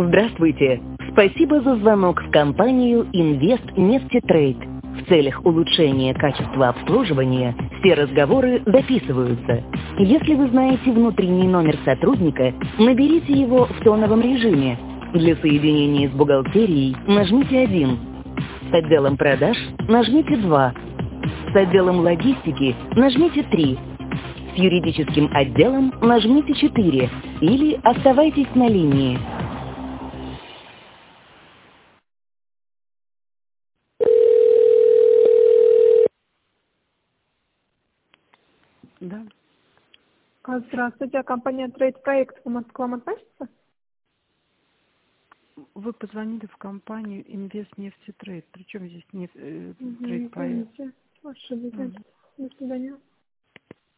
Здравствуйте! Спасибо за звонок в компанию Инвестнефтетрейд. В целях улучшения качества обслуживания все разговоры записываются. Если вы знаете внутренний номер сотрудника, наберите его в тоновом режиме. Для соединения с бухгалтерией нажмите 1. С отделом продаж нажмите 2. С отделом логистики нажмите 3. С юридическим отделом нажмите 4. Или оставайтесь на линии. Да. Здравствуйте, а компания Trade Проект к вам относится? Вы позвонили в компанию Инвестнефтетрейд. Причем здесь Трейд Проект? Извините, ошиблись. До свидания.